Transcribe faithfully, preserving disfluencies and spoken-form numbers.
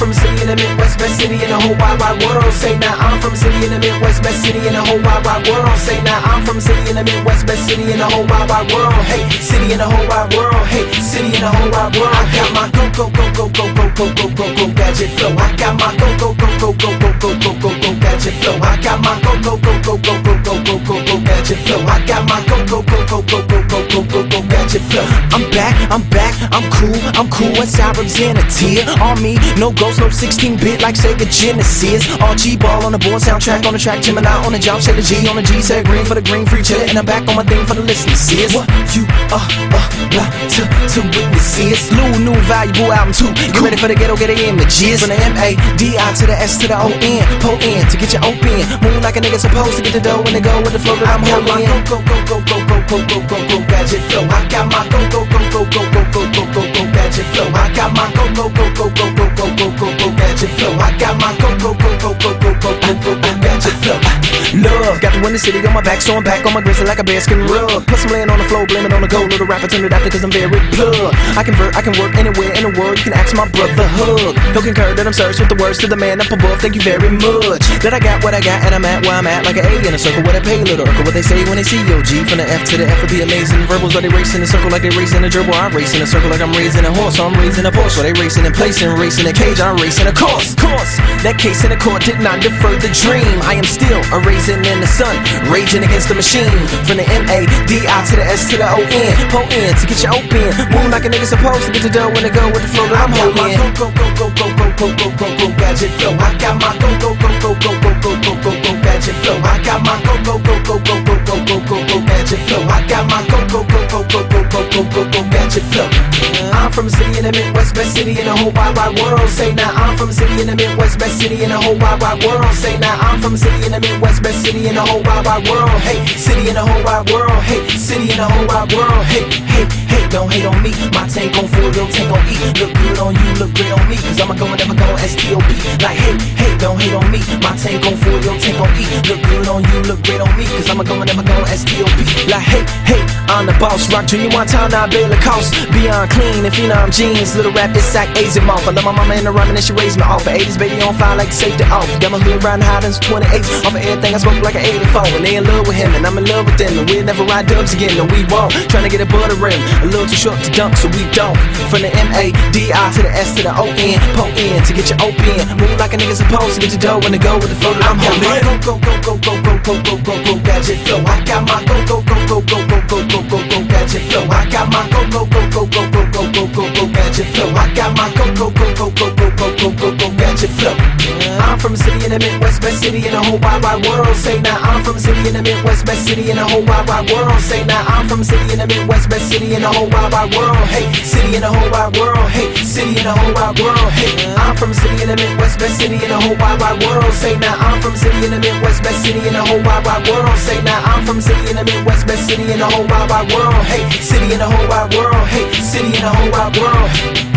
from a city in the Midwest, best city in the whole wide wide world. Say now I'm from a city in the Midwest, best city in the whole wide wide world. Say now I'm from a city in the Midwest, best city in the whole wide wide world. Hey, city in the whole wide world. Hey, city in the whole wide world. I got my go go go go go go go go go go gadget flow. I got my go go go go go go go go go go gadget flow. I got my go go go go go go go go go go gadget flow. I got my go go go go go go go go go go gadget flow. I'm back, I'm back, I'm cool, I'm cool. What's I represent a tear on me? No ghost, no sixteen bit like Sega Genesis. All G-ball on the board, soundtrack on the track, Gemini on the job, say the G on the G, say green for the green, free chiller, and I'm back on my thing for the listeners. What you uh uh blah to to witness is new new valuable album too. Get ready for the ghetto, get the images from the M A D I to the S to the O N, po in to get your open. Move like a nigga supposed to get the dough and to go with the flow that I'm holding. Go go go go go go go go go gadget flow. I got my go go go go go go go go go go gadget flow. I got my go go go go go go go go go go gadget flow. I got my go go go go go go go go go go gadget flow. Love, got the windy city on my back, so I'm back on my grizzly like a bearskin rug. Plus I'm laying on the floor, blaming on the gold. Little rapper turned it after cause I'm very plug. I convert, I can work anywhere in the world. You can ask my brother Hug. He'll concur that I'm serious with the words to the man up above. Thank you very much. That I got what I got and I'm at where I'm at. Like an A in a circle with a pay little circle. What they say when they see O G. From the F to the F of the amazing verbals. Are they racing in a circle like they racing a gerbil? I'm racing a circle like I'm raising a horse. So I'm raising a Porsche. Are they racing and placing, racing a cage? I'm racing a course. Course. That case in the court did not defer the dream. I am still a raisin in the sun, raging against the machine. From the M A D I to the S to the O N, po in to get you open. Move like a nigga supposed to get the dough when they go with the flow that I'm holding. Go go go go go go go go go gadget flow. I got my go go go go go go go go go go gadget flow. I got my go go go go go go go go go go gadget flow. I got my go go go go go go go go go go gadget flow. I'm from a city in the Midwest, best city in the whole wide wide world. Say now I'm from a city in the Midwest, best city in the whole wide wide world. Say now I'm from a city in the Midwest, best city in the whole wide wide world. Hey, city in the whole wide world. Hey, city in the whole wide world. Hey, hey, hey, don't hate on me. My tank on full, your tank on E. Look good on you, look great on me. Cause I'ma go and never go S T O P. Like hey, hey, don't hate on me. My tank on full, your tank on E. Look good on you, look great on me. Cause I'ma go and never go S T O P. Like hey, hey, I'm the boss. Rock Junior one time, now Bail Lacoste. Beyond clean, if you know I'm jeans. Little rap, it's sack, A's and mouth. I love my mama in the rhyming and she raised me off. eighties baby on fire like safety off. Got my hood riding high since twenty-eight. Off of everything I spoke like an eighty-four. And they in love with him and I'm in love with them. And we'll never ride dubs again, no we won't. Trying to get a butter rim, a little too short to dunk, so we don't. From the M A D I to the S to the O N, po in to get you open. Move like a nigga supposed to get your dough when to go with the flow that I'm holding. Go go go go go go go go go gadget flow. I got my go go go go go go go go go go gadget flow. I got my go go go go go go go go go go gadget flow. I got my go go go go go go go go go go gadget flow. I'm from a city in the Midwest, best city in the whole wide wide world. Say now I'm from a city in the Midwest, best city in the whole wide wide world. Say now I'm from a city in the Midwest, best city in the whole wide wide world. Hey, city in the whole wide world. Hey, city in the whole wide world. Hey, I'm from a city in the Midwest, best city in the whole wide wide world. Say now I'm from a city in the Midwest, best city in the whole wide wide world. Say now I'm from a city in the Midwest, best city in the whole wide wide world. Hey, city in the whole wide world. Hey, city in the whole wide world.